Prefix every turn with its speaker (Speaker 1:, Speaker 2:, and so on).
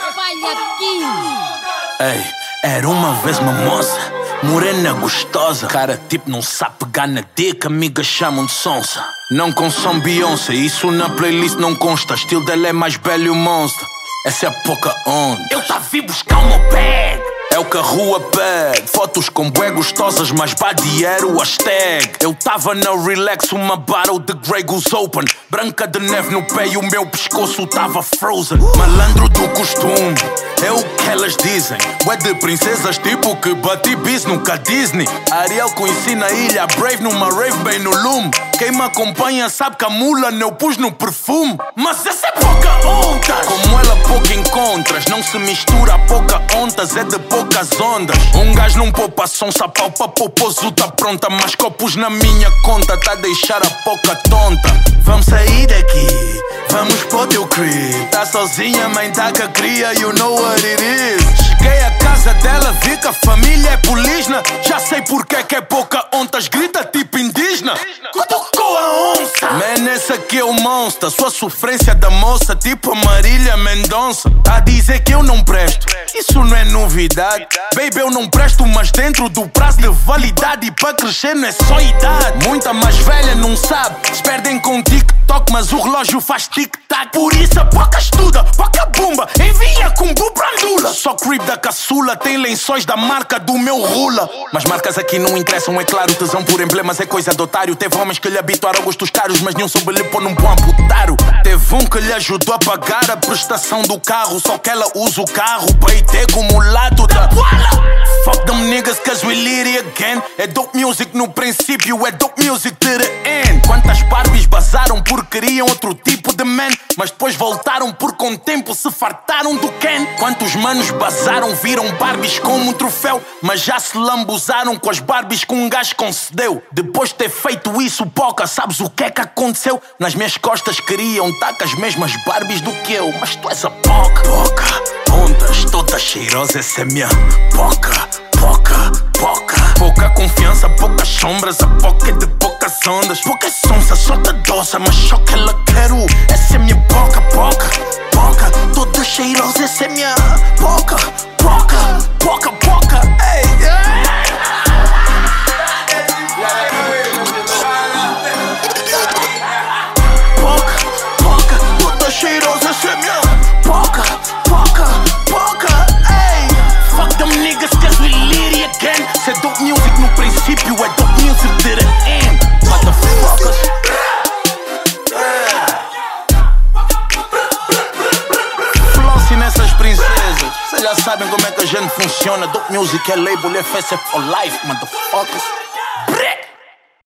Speaker 1: Ei, era uma vez uma moça, morena gostosa, cara tipo não sabe pegar na dica, amigas chamam de sonsa. Não consome Beyoncé, isso na playlist não consta. Estilo dela é mais belo e o monstro, essa é a Pocahontas. Eu tá vi buscar o meu bag, é o que a rua pede. Fotos com bué gostosas, mas body era o hashtag. Eu tava na relax, uma battle de Grey Goose Open. Branca de neve no pé e o meu pescoço tava frozen. Malandro do costume, é o que elas dizem. Bué de princesas tipo que bati bis nunca Disney. Ariel conheci na ilha Brave numa rave bem no lume. Quem me acompanha sabe que a mula eu pus no perfume. Mas essa é Pocahontas, como ela pouco encontras. Não se mistura a Pocahontas, é de poucas ondas. Um gajo não poupa sonsa, pau pra poposo tá pronta. Mas copos na minha conta, tá a deixar a Poca tonta. Vamos sair daqui, vamos pro teu crib. Tá sozinha, mãe tá com a cria, you know what it is. Cheguei à casa dela, vi que a família é polígena. Já sei porque que é Pocahontas, grita tipo indígena. Cutucou a onça, man, esse aqui é o monstro. Sua sofrência da moça, tipo a Marília Mendonça. Tá a dizer que eu não presto, isso não é novidade. Baby, eu não presto, mas dentro do prazo de validade. E para crescer não é só idade. Muita mais velha não sabe, se perdem com TikTok, mas o relógio faz tic-tac. Por isso a Poca estuda, Poca bumba, envia com bu pra Lula. Só creep da caçula, tem lençóis da marca do meu rula. Mas marcas aqui não interessam, é claro. Tesão por emblemas é coisa de otário. Teve homens que lhe habituaram a gostos caros, mas nenhum soube lhe pôr num bom amputaro. Teve um que lhe ajudou a pagar a prestação do carro, só que ela usa o carro pra ir ter como lado da bola. Fuck them niggas cause we lit it again. É dope music no princípio, é dope music to the end. Quantas Barbies bazaram porque queriam outro tipo de man, mas depois voltaram porque com o tempo se fartaram do Ken. Quantos manos bazaram, viram Barbies como um troféu, mas já se lambuzaram com as Barbies que um gajo concedeu. Depois de ter feito isso, Poca, sabes o que é que aconteceu? Nas minhas costas queriam tá com as mesmas Barbies do que eu, mas tu és a Poca. Poca, ondas, toda cheirosa, essa é minha Poca, Poca, Poca. Pouca confiança, poucas sombras, a Poca é de poucas ondas. Pouca sonsa, só te doça, mas só que ela quero. Essa é minha Poca, Poca, Poca. Toda cheirosa, essa é minha Poca, Poca, Poca, Poca. Ei, Poca, Poca, toda cheirosa, essa é minha Poca, Poca, Poca. Ei, fuck them niggas cause we lit it again. Se é dope music no princípio, é dope music to the end. Motherfuckers. Flossy nessas princesas, vocês já sabem como é que a gente funciona. Dope music é label, FS é for life, motherfuckers.